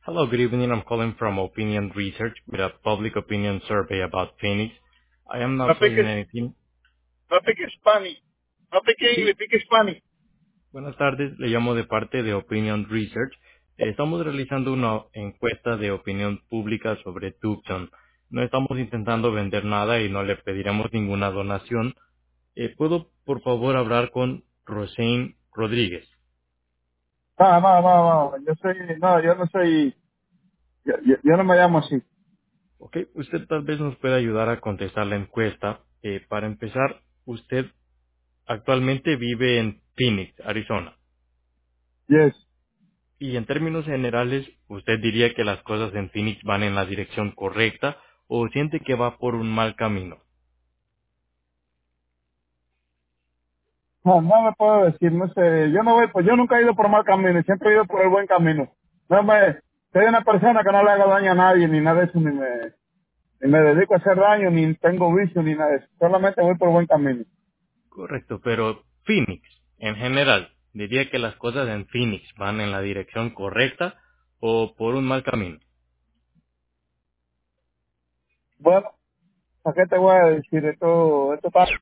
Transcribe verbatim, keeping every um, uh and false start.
Hello, good evening. I'm calling from Opinion Research with a public opinion survey about Phoenix. I am No not selling piques, anything. no piques Spanish. No pique Sí, inglés, pique Spanish. buenas tardes. Le llamo de parte de Opinion Research. Eh, Estamos realizando una encuesta de opinión pública sobre Tucson. No estamos intentando vender nada y no le pediremos ninguna donación. Eh, ¿Puedo, por favor, hablar con Rosein Rodríguez? No, no, no, no. Yo soy, no, yo no soy, yo, yo, yo no me llamo así. Ok, usted tal vez nos pueda ayudar a contestar la encuesta. Eh, para empezar, usted actualmente vive en Phoenix, Arizona. Yes. Y en términos generales, ¿usted diría que las cosas en Phoenix van en la dirección correcta o siente que va por un mal camino? No, no me puedo decir, no sé. Yo no voy, pues yo nunca he ido por mal camino, siempre he ido por el buen camino. No me, soy una persona que no le haga daño a nadie, ni nada de eso, ni me, ni me dedico a hacer daño, ni tengo vicio, ni nada de eso. Solamente voy por buen camino. Correcto, pero Phoenix, en general, ¿diría que las cosas en Phoenix van en la dirección correcta o por un mal camino? Bueno, ¿a qué te voy a decir? Esto, esto está